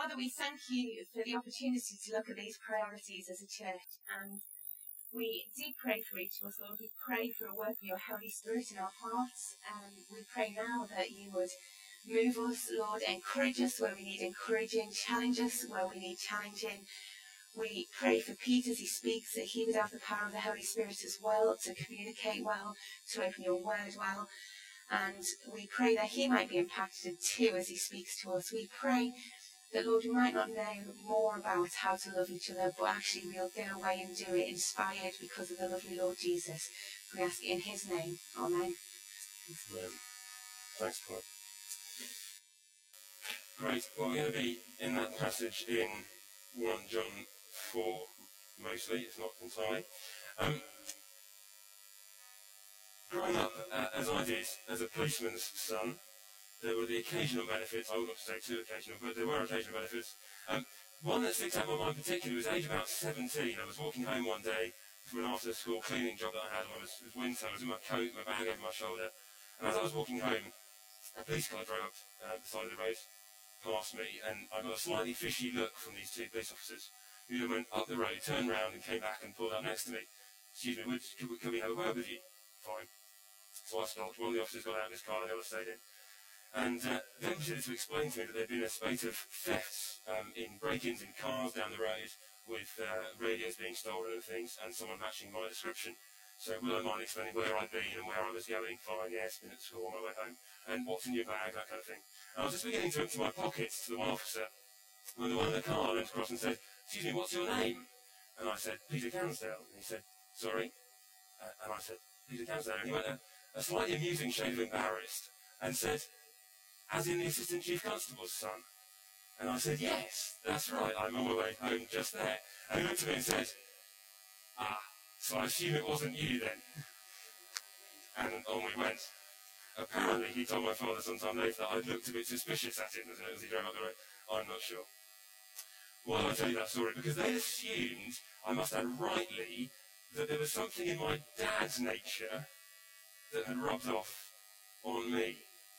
Father, we thank you for the opportunity to look at these priorities as a church, and we do pray for each of us, Lord. We pray for a work of your Holy Spirit in our hearts, and we pray now that you would move us, Lord, encourage us where we need encouraging, challenge us where we need challenging. We pray for Pete as he speaks, that he would have the power of the Holy Spirit as well, to communicate well, to open your word well. And we pray that he might be impacted too as he speaks to us. We pray that, Lord, we might not know more about how to love each other, but actually we'll go away and do it inspired because of the lovely Lord Jesus. We ask it in his name. Amen. Amen. Thanks, Paul. Great. Well, we're going to be in that passage in 1 John 4, mostly, if not entirely. Growing up, as I did, as a policeman's son, there were the occasional benefits. I wouldn't say too occasional, but there were occasional benefits. One that sticks out in my mind particularly was age about 17. I was walking home one day from an after-school cleaning job that I had. It was winter. I was in my coat, my bag over my shoulder. And as I was walking home, a police car drove up the side of the road past me, and I got a slightly fishy look from these two police officers, who then went up the road, turned round, and came back and pulled up next to me. Excuse me, could we have a word with you? Fine. So I stopped. One of the officers got out of his car and the other stayed in. And then proceeded to explain to me that there'd been a spate of thefts in break-ins in cars down the road, with radios being stolen and things, and someone matching my description. So will I mind explaining where I'd been and where I was going? Fine, yes, been at school on my way home. And what's in your bag, that kind of thing. And I was just beginning to empty my pockets to the one officer, when the one in the car leant across and said, "Excuse me, what's your name?" And I said, "Peter Cansdale." And he said, "Sorry?" And I said, "Peter Cansdale." And he went a slightly amusing shade of embarrassed and said, "As in the Assistant Chief Constable's son?" And I said, "Yes, that's right, I'm on my way home just there." And he looked at me and said, "Ah, so I assume it wasn't you then?" And on we went. Apparently, he told my father sometime later that I'd looked a bit suspicious at him as he drove up the road. I'm not sure. Why do I tell you that story? Because they assumed, I must add rightly, that there was something in my dad's nature that had rubbed off on me.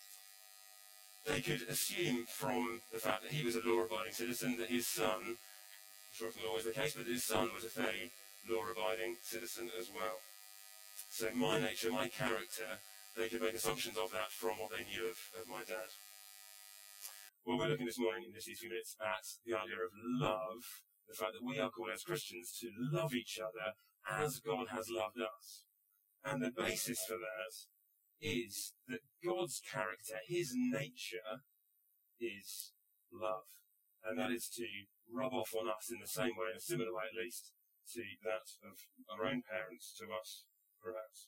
They could assume from the fact that he was a law-abiding citizen that his son, I'm sure it's not always the case, but his son was a fairly law-abiding citizen as well. So my nature, my character, they could make assumptions of that from what they knew of my dad. Well, we're looking this morning in these few minutes at the idea of love, the fact that we are called as Christians to love each other as God has loved us. And the basis for that is that God's character, his nature, is love. And that is to rub off on us in the same way, in a similar way at least, to that of our own parents, to us, perhaps.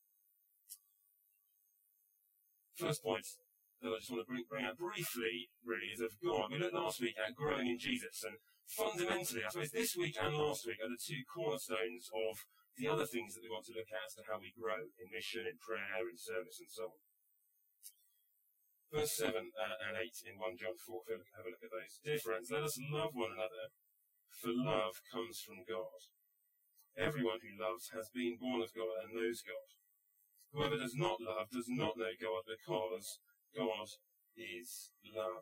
First point that I just want to bring out briefly, really, is of God. We looked last week at growing in Jesus, and fundamentally, I suppose this week and last week are the two cornerstones of the other things that we want to look at as to how we grow in mission, in prayer, in service, and so on. Verse 7 and 8 in 1 John 4, have a look at those. Dear friends, let us love one another, for love comes from God. Everyone who loves has been born of God and knows God. Whoever does not love does not know God, because God is love.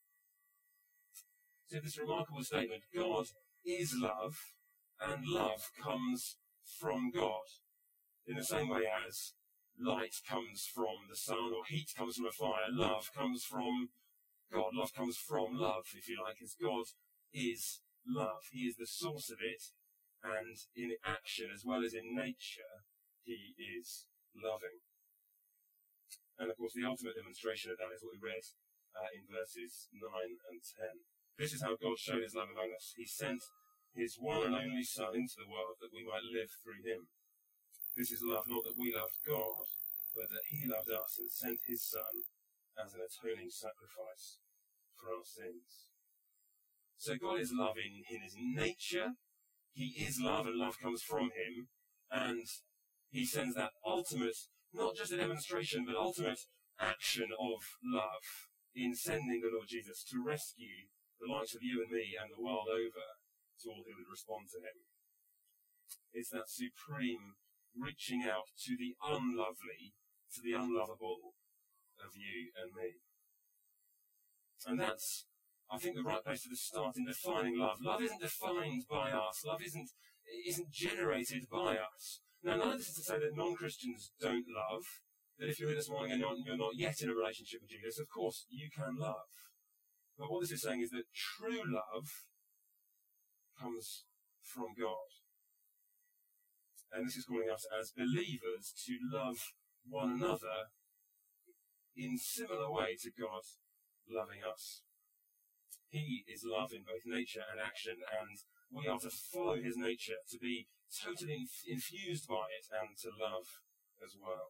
So this remarkable statement, God is love, and love comes from God. In the same way as light comes from the sun, or heat comes from a fire, love comes from God. Love comes from love, if you like, as God is love. He is the source of it, and in action as well as in nature, he is loving. And of course, the ultimate demonstration of that is what we read in verses 9 and 10. This is how God showed his love among us. He sent his one and only Son into the world that we might live through him. This is love, not that we loved God, but that he loved us and sent his Son as an atoning sacrifice for our sins. So God is love in his nature. He is love, and love comes from him. And he sends that ultimate, not just a demonstration, but ultimate action of love in sending the Lord Jesus to rescue the likes of you and me and the world over to all who would respond to him. It's that supreme reaching out to the unlovely, to the unlovable of you and me. And that's I think the right place to start in defining love. Love isn't defined by us. Love isn't generated by us. Now, none of this is to say that non-Christians don't love, that if you're here this morning and you're not yet in a relationship with Jesus, of course, you can love. But what this is saying is that true love comes from God. And this is calling us as believers to love one another in similar way to God loving us. He is love in both nature and action, and we are to follow his nature, to be totally infused by it, and to love as well.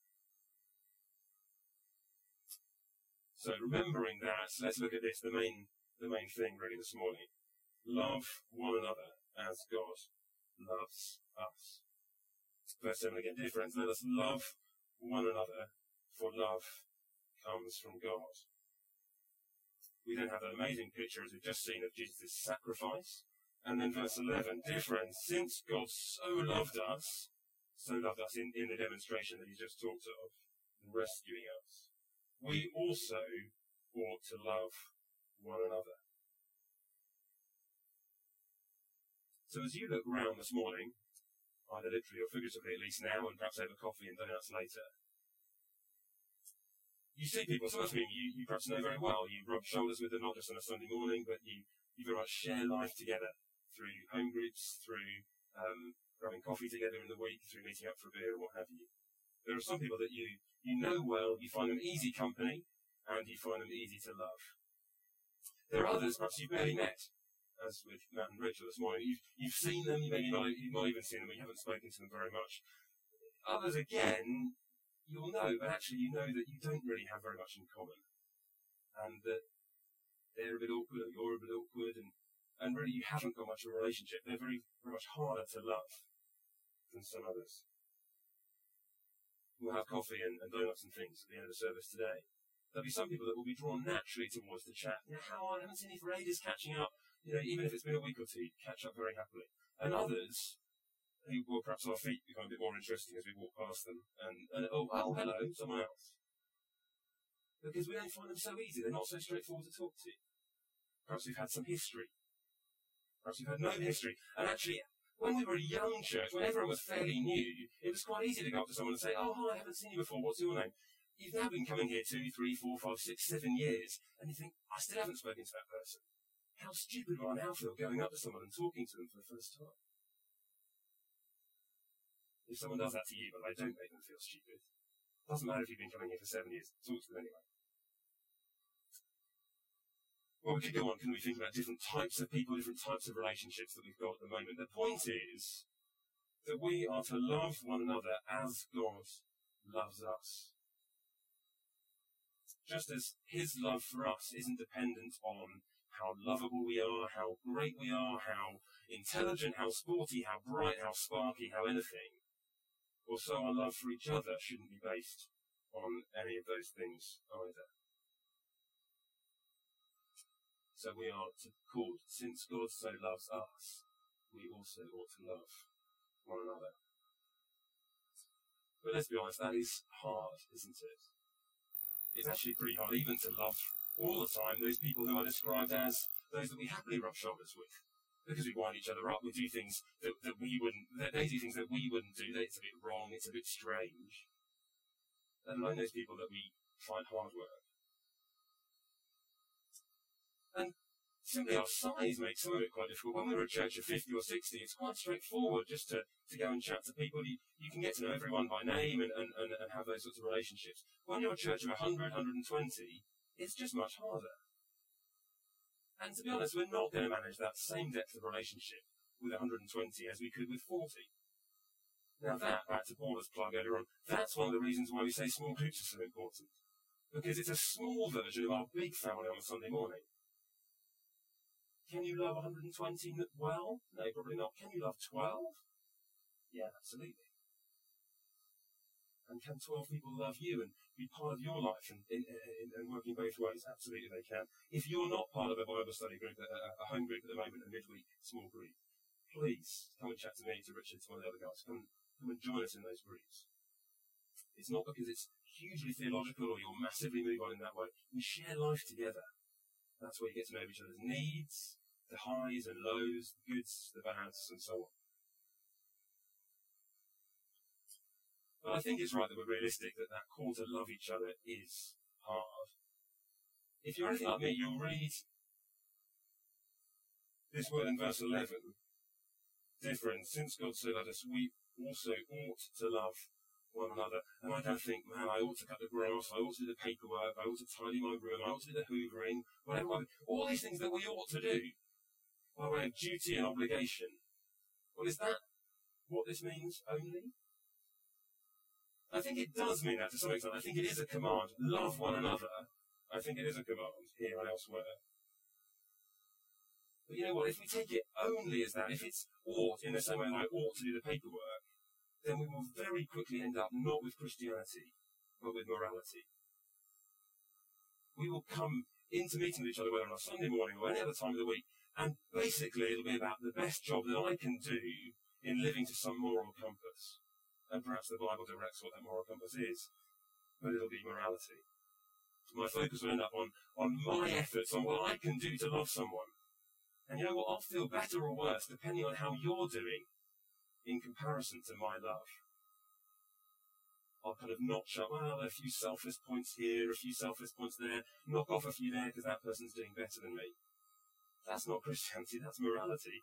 So remembering that, let's look at this, the main thing really this morning. Love one another as God loves us. Verse 7 again, dear friends, let us love one another, for love comes from God. We then have that amazing picture, as we've just seen, of Jesus' sacrifice. And then verse 11, dear friends, since God so loved us in the demonstration that he just talked of, in rescuing us, we also ought to love one another. So as you look round this morning, either literally or figuratively at least now, and perhaps over coffee and donuts later, you see people, some of whom you perhaps know very well. You rub shoulders with them not just on a Sunday morning, but you very much share life together through home groups, through grabbing coffee together in the week, through meeting up for a beer and what have you. There are some people that you know well, you find them easy company, and you find them easy to love. There are others perhaps you've barely met, as with Matt and Rachel this morning. You've seen them, you've not even seen them, but you haven't spoken to them very much. Others, again, you'll know, but actually you know that you don't really have very much in common. And that they're a bit awkward, or you're a bit awkward, and really you haven't got much of a relationship. They're very, very much harder to love than some others. We'll have coffee and donuts and things at the end of the service today. There'll be some people that will be drawn naturally towards the chat. How I haven't seen you for ages, catching up, even if it's been a week or two, catch up very happily. And others, who will perhaps our feet become a bit more interesting as we walk past them, and oh, hello, someone else. Because we don't find them so easy, they're not so straightforward to talk to. Perhaps we've had some history. Perhaps we've had no history. And actually, when we were a young church, when everyone was fairly new, it was quite easy to go up to someone and say, oh, hi, I haven't seen you before, what's your name? You've now been coming here 2, 3, 4, 5, 6, 7 years, and you think, I still haven't spoken to that person. How stupid will I now feel going up to someone and talking to them for the first time? If someone does that to you, but they don't make them feel stupid, it doesn't matter if you've been coming here for 7 years, talk to them anyway. Well, we could go on, can we think about different types of people, different types of relationships that we've got at the moment. The point is that we are to love one another as God loves us. Just as his love for us isn't dependent on how lovable we are, how great we are, how intelligent, how sporty, how bright, how sparky, how anything, or so our love for each other shouldn't be based on any of those things either. So we are called, since God so loves us, we also ought to love one another. But let's be honest, that is hard, isn't it? It's actually pretty hard even to love all the time those people who are described as those that we happily rub shoulders with. Because we wind each other up, we do things that we wouldn't, they do things that we wouldn't do. It's a bit wrong, it's a bit strange. Let alone those people that we find hard work. And simply our size makes some of it quite difficult. When we're a church of 50 or 60, it's quite straightforward just to go and chat to people. You can get to know everyone by name and have those sorts of relationships. When you're a church of 100, 120, it's just much harder. And to be honest, we're not going to manage that same depth of relationship with 120 as we could with 40. Now that, back to Paula's plug earlier on, that's one of the reasons why we say small groups are so important. Because it's a small version of our big family on a Sunday morning. Can you love 120 well? No, probably not. Can you love 12? Yeah, absolutely. And can 12 people love you and be part of your life and working both ways? Absolutely they can. If you're not part of a Bible study group, a home group at the moment, a midweek small group, please come and chat to me, to Richard, to one of the other guys. Come and join us in those groups. It's not because it's hugely theological or you'll massively move on in that way. We share life together. That's where you get to know each other's needs, the highs and lows, the goods, the bads, and so on. But I think it's right that we're realistic that call to love each other is hard. If you're anything like me, you'll read this word in verse 11. Dear friends, since God so loved us, we also ought to love one another. And I don't think, man, I ought to cut the grass, I ought to do the paperwork, I ought to tidy my room, I ought to do the hoovering, whatever. All these things that we ought to do by way of duty and obligation. Well, is that what this means only? I think it does mean that to some extent. I think it is a command. Love one another. I think it is a command here and elsewhere. But you know what? If we take it only as that, if it's ought in the same way that I ought to do the paperwork, then we will very quickly end up not with Christianity, but with morality. We will come into meeting with each other, whether on a Sunday morning or any other time of the week, and basically it'll be about the best job that I can do in living to some moral compass. And perhaps the Bible directs what that moral compass is, but it'll be morality. My focus will end up on my efforts, on what I can do to love someone. And you know what? I'll feel better or worse depending on how you're doing in comparison to my love. I'll kind of notch up, well, a few selfless points here, a few selfless points there, knock off a few there because that person's doing better than me. That's not Christianity, that's morality.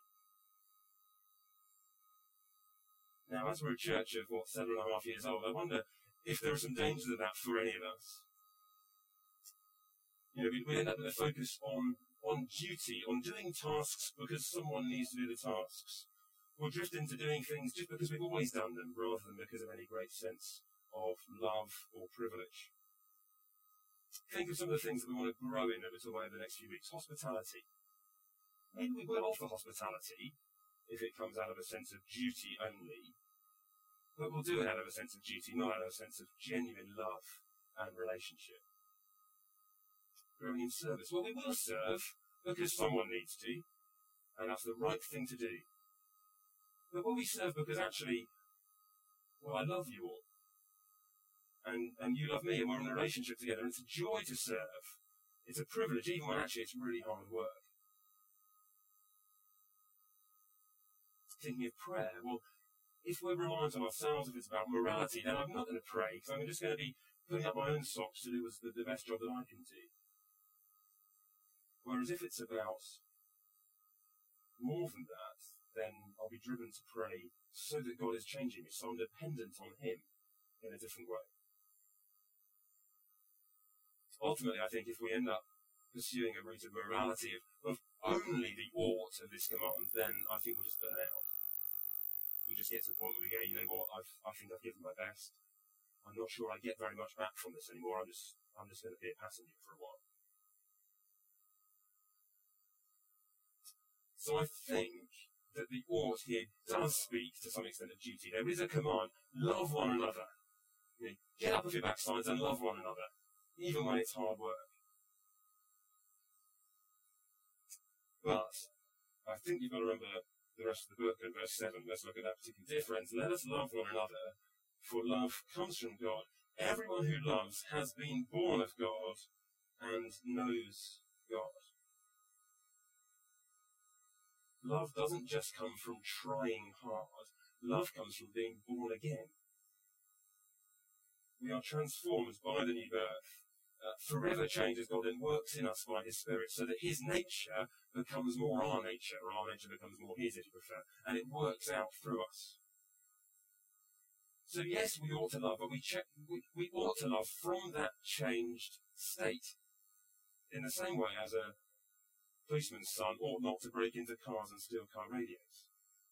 Now, as we're a church of, 7.5 years old, I wonder if there are some dangers of that for any of us. You know, we end up with a focus on duty, on doing tasks because someone needs to do the tasks. We'll drift into doing things just because we've always done them, rather than because of any great sense of love or privilege. Think of some of the things that we want to grow in a little way over the next few weeks. Hospitality. Maybe we will offer hospitality if it comes out of a sense of duty only, but we'll do it out of a sense of duty, not out of a sense of genuine love and relationship. Growing in service. Well, we will serve because someone needs to, and that's the right thing to do. But will we serve because actually, well, I love you all, and you love me, and we're in a relationship together, and it's a joy to serve. It's a privilege, even when actually it's really hard work. Thinking of prayer, well, if we're reliant on ourselves, if it's about morality, then I'm not going to pray, because I'm just going to be putting up my own socks to do the best job that I can do. Whereas if it's about more than that, then I'll be driven to pray so that God is changing me, so I'm dependent on Him in a different way. Ultimately, I think if we end up pursuing a route of morality, of only the ought of this command, then I think we'll just burn out. We'll just get to the point where we go, you know what, I think I've given my best. I'm not sure I get very much back from this anymore. I'm just going to be a passenger for a while. So I think that the ought here does speak to some extent of duty. There is a command, love one another. You know, get up off your backsides and love one another, even when it's hard work. But I think you've got to remember the rest of the book in verse 7. Let's look at that particular. Dear friends, let us love one another, for love comes from God. Everyone who loves has been born of God and knows God. Love doesn't just come from trying hard. Love comes from being born again. We are transformed by the new birth. Forever changed as God then works in us by His Spirit, so that His nature becomes more our nature, or our nature becomes more His, if you prefer, and it works out through us. So yes, we ought to love, but we ought to love from that changed state. In the same way as a policeman's son ought not to break into cars and steal car radios.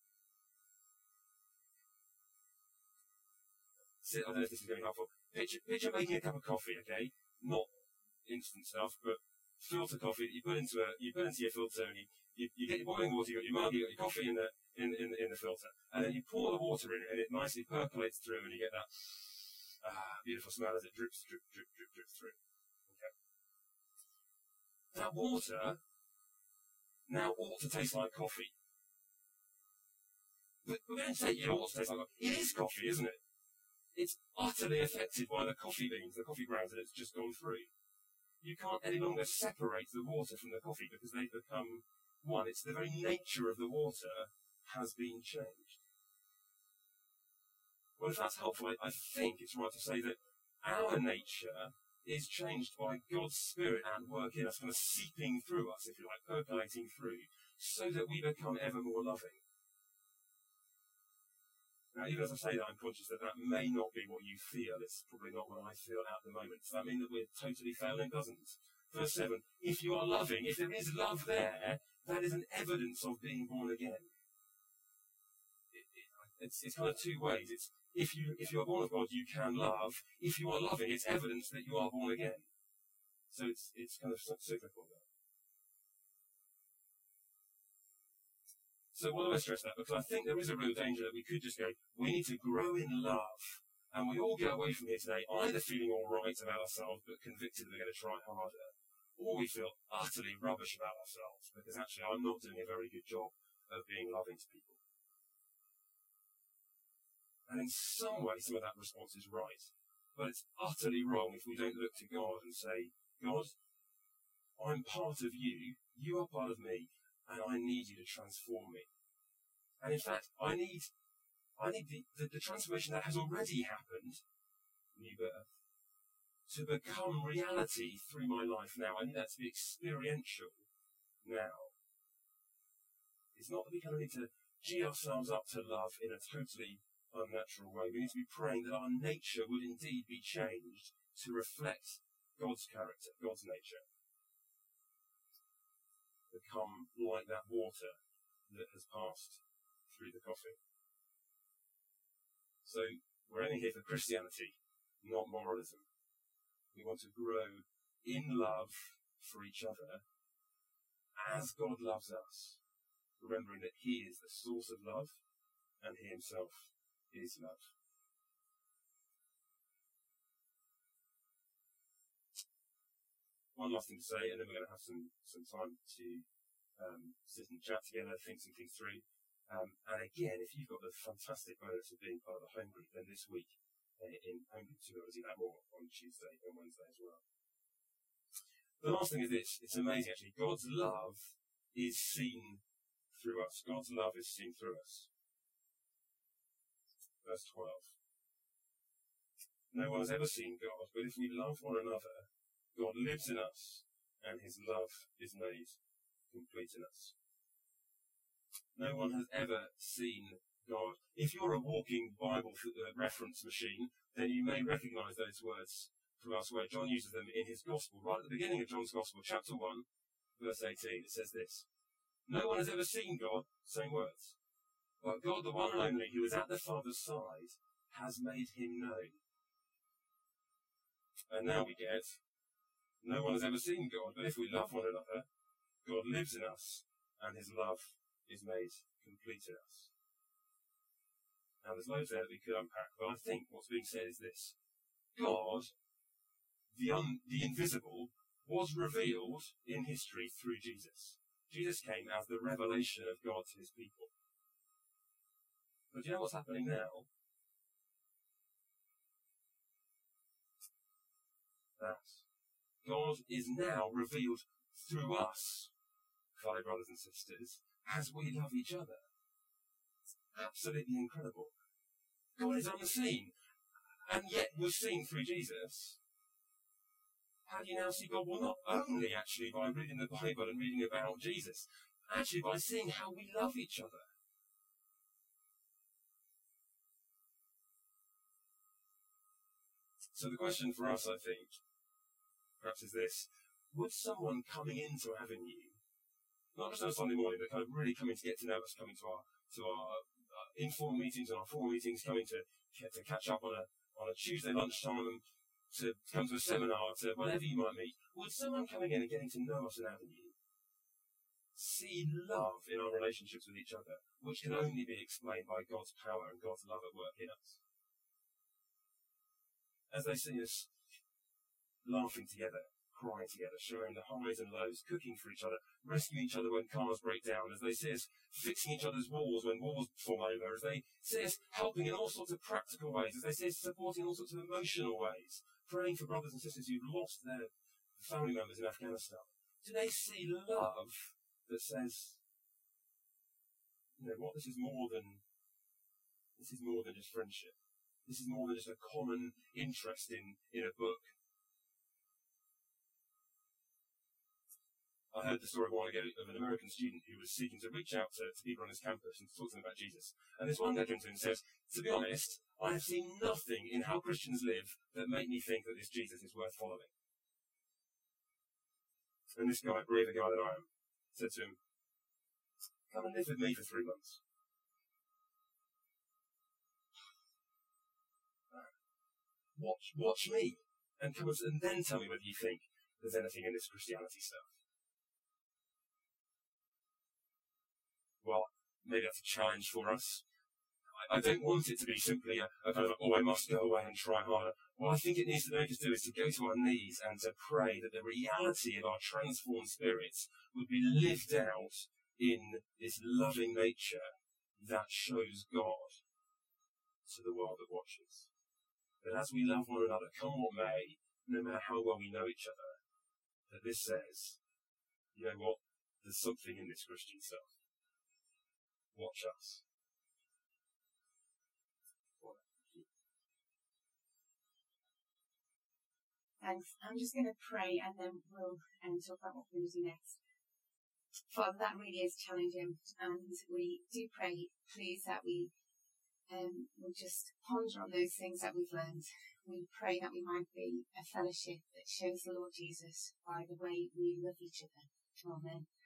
I don't know if this is going to be helpful. Picture making a cup of coffee, okay? Not instant stuff, but filter coffee that you put into your filter, and you get your boiling water, you got your mug, you got your coffee in the filter, and then you pour the water in, and it nicely percolates through, and you get that beautiful smell as it drips through. Okay. That water now ought to taste like coffee. But we don't say it ought to taste like coffee. It is coffee, isn't it? It's utterly affected by the coffee beans, the coffee grounds that it's just gone through. You can't any longer separate the water from the coffee because they've become one. It's the very nature of the water has been changed. Well, if that's helpful, I think it's right to say that our nature is changed by God's Spirit at work in us, kind of seeping through us, if you like, percolating through, so that we become ever more loving. Now, even as I say that, I'm conscious that that may not be what you feel. It's probably not what I feel at the moment. Does that mean that we're totally failing? It doesn't. Verse 7, if you are loving, if there is love there, that is an evidence of being born again. It's kind of two ways. It's if you are born of God, you can love. If you are loving, it's evidence that you are born again. So it's kind of cyclical there. So why do I stress that? Because I think there is a real danger that we could just go, we need to grow in love. And we all go away from here today either feeling all right about ourselves but convicted that we're going to try harder, or we feel utterly rubbish about ourselves because actually I'm not doing a very good job of being loving to people. And in some way, some of that response is right. But it's utterly wrong if we don't look to God and say, God, I'm part of you, you are part of me, and I need you to transform me. And in fact, I need the transformation that has already happened, new birth, to become reality through my life now. I need that to be experiential now. It's not that we kind of need to gee ourselves up to love in a totally unnatural way. We need to be praying that our nature would indeed be changed to reflect God's character, God's nature. Become like that water that has passed through the coffee. So we're only here for Christianity, not moralism. We want to grow in love for each other as God loves us, remembering that He is the source of love and He Himself is love. One last thing to say, and then we're going to have some time to sit and chat together, think some things through. And again, if you've got the fantastic bonus of being part of the home group, then this week in home group 2, we'll do that more on Tuesday and Wednesday as well. The last thing is this. It's amazing, actually. God's love is seen through us. God's love is seen through us. Verse 12. No one has ever seen God, but if we love one another, God lives in us, and His love is made complete in us. No one has ever seen God. If you're a walking Bible reference machine, then you may recognise those words from elsewhere. John uses them in his Gospel. Right at the beginning of John's Gospel, chapter 1, verse 18, it says this. No one has ever seen God, same words. But God, the one and only, who is at the Father's side, has made Him known. And now we get, no one has ever seen God, but if we love one another, God lives in us, and His love is made complete in us. Now there's loads there that we could unpack, but I think what's being said is this. God, the invisible, was revealed in history through Jesus. Jesus came as the revelation of God to His people. But do you know what's happening now? That God is now revealed through us, fellow brothers and sisters, as we love each other. It's absolutely incredible. God is unseen, and yet was seen through Jesus. How do you now see God? Well, not only actually by reading the Bible and reading about Jesus, actually by seeing how we love each other. So the question for us, I think, perhaps is this. Would someone coming into Avenue, not just on a Sunday morning, but kind of really coming to get to know us, coming to our informal meetings and our formal meetings, coming to catch up on a Tuesday lunchtime, and to come to a seminar, to whatever you might meet, would someone coming in and getting to know us in Avenue see love in our relationships with each other, which can only be explained by God's power and God's love at work in us? As they see us laughing together, crying together, sharing the highs and lows, cooking for each other, rescuing each other when cars break down, as they see us fixing each other's walls when walls fall over, as they see us helping in all sorts of practical ways, as they see us supporting in all sorts of emotional ways, praying for brothers and sisters who've lost their family members in Afghanistan? Do they see love that says, this is more than just friendship. This is more than just a common interest in a book. I heard the story a while ago of an American student who was seeking to reach out to people on his campus and to talk to them about Jesus. And this one guy came to him and says, to be honest, I have seen nothing in how Christians live that make me think that this Jesus is worth following. And this guy, braver guy than I am, said to him, come and live with me for 3 months. Watch me, and then tell me whether you think there's anything in this Christianity stuff. Well, maybe that's a challenge for us. I don't want it to be simply a kind of, I must go away and try harder. What I think it needs to make us do is to go to our knees and to pray that the reality of our transformed spirits would be lived out in this loving nature that shows God to the world that watches. That as we love one another, come what may, no matter how well we know each other, that this says, you know what, there's something in this Christian stuff. Watch us. Thanks. I'm just going to pray and then we'll talk about what we're going to do next. Father, that really is challenging, and we do pray, please, that we will just ponder on those things that we've learned. We pray that we might be a fellowship that shows the Lord Jesus by the way we love each other. Amen.